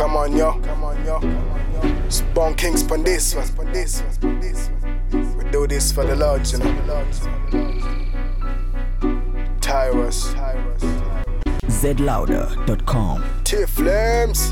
Come on, yo. Spawn Kings on this one. We do this for the Lord, you know. Tyrus. zlouder.com. T-Flames.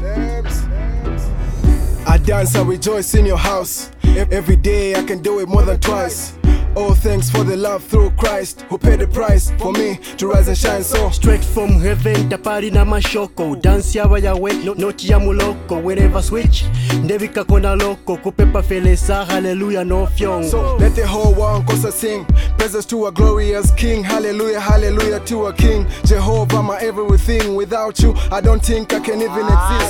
I dance and rejoice in your house. Every day I can do it more than twice. All thanks for the love through Christ, who paid the price for me to rise and shine. So straight from heaven, tapari na mashoko. Dance yawa yawe, not ya muloko. Whenever switch, ndevika kona loko. Kupepa felesa, hallelujah, no fyong. So let the whole world cause us sing praises to a glorious King. Hallelujah, hallelujah to a King. Jehovah, my everything. Without you, I don't think I can even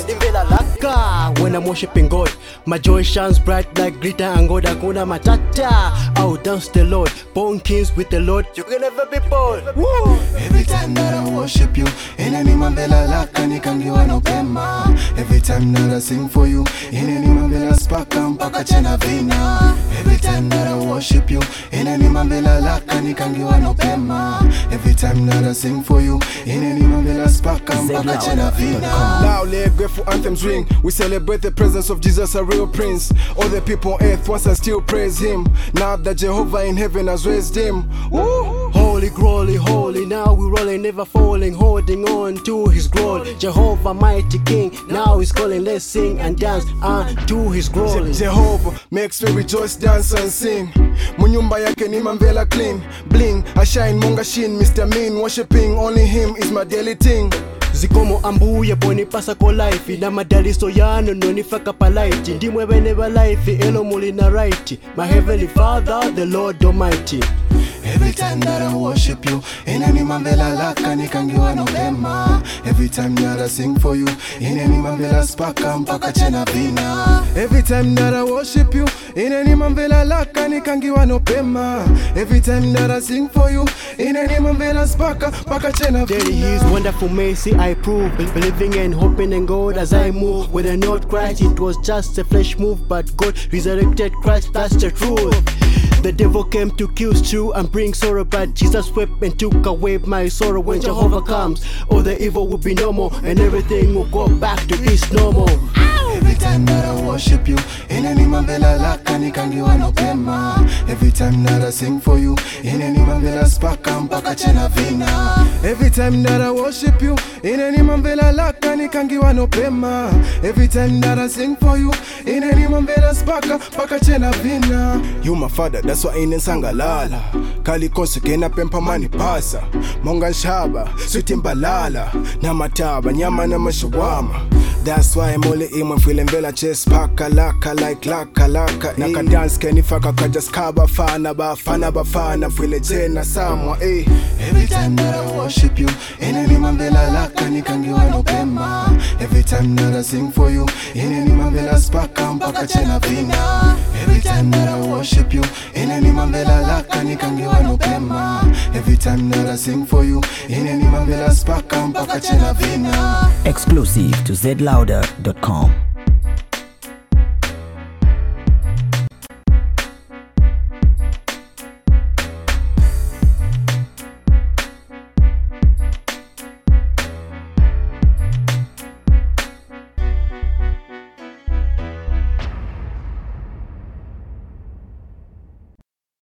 exist. When I'm worshiping God, my joy shines bright like glitter and gold. Hakuna matata. I'll dance the Lord, born kings with the Lord. You can never be bored. Woo! Every time that I worship you, in any mambela laka nikangiwa no pema. Every time that I sing for you, in any mambela spaka mpaka chena vina. Every time that I worship you, in any mambela laka nikangiwa no pema. Every time that I sing for you, in any mambela spaka mpaka chena vina. Loudly grateful anthems ring. We celebrate the presence of Jesus, a real prince. All the people on earth once and still praise him. Now that Jehovah in heaven has raised him. Woo! Holy, glory, holy. Now we rolling, never falling, holding on to his glory. Jehovah, mighty King. Now he's calling, let's sing and dance unto his glory. Jehovah makes me rejoice, dance and sing. Munyumba yake ni mambela clean. Bling, I shine, monga shin, Mr. Mean. Worshipping only him is my daily thing. Zikomo ambuye poni pasa ko life na madaliso yano nonifaka palaiti ndimwe bene ba life elo muli na right. My heavenly Father, the Lord Almighty. Every time that I worship you, in any mambela laka nikangiwa no pema. Every time that I sing for you, in any mambela spaka mpaka chena vina. Every time that I worship you, in any mambela laka nikangiwa no pema. Every time that I sing for you, in any mambela spaka mpaka chena vina. Daily his wonderful mercy I prove, believing and hoping in God as I move. When I not Christ, it was just a flesh move, but God resurrected Christ, that's the truth. The devil came to kill, steal, and bring sorrow, but Jesus wept and took away my sorrow. When Jehovah comes, all the evil will be no more, and everything will go back to its normal. Every time that I worship you, in any mambela laka nikangiwa no pema. Every time that I sing for you, in any mambela spaka mpaka chena vina. Every time that I worship you, in any mambela laka nikangiwa no pema. Every time that I sing for you, in any mambela spaka mpaka chena vina. You my father, that's why ine sangalala. Kali konse kena pempa mani pasa. Monga shaba, sweet mbalala. Na mataba, nyama na mashawama. That's why I'm only in feeling bella chest paka laka like laka. Naka dance kenifaka kajas kaba fana bafana feel jena samwa eh. Every time that I worship you, in any mambela laka nikangiwa no pema. Every time that I sing for you, in any mambela spaka mpaka chena vina. Every time that I worship you, in any mambela laka nikangiwa no pema. Every time that I sing for you, in any mambela spaka mpaka chena vina. Exclusive to zlouder.com.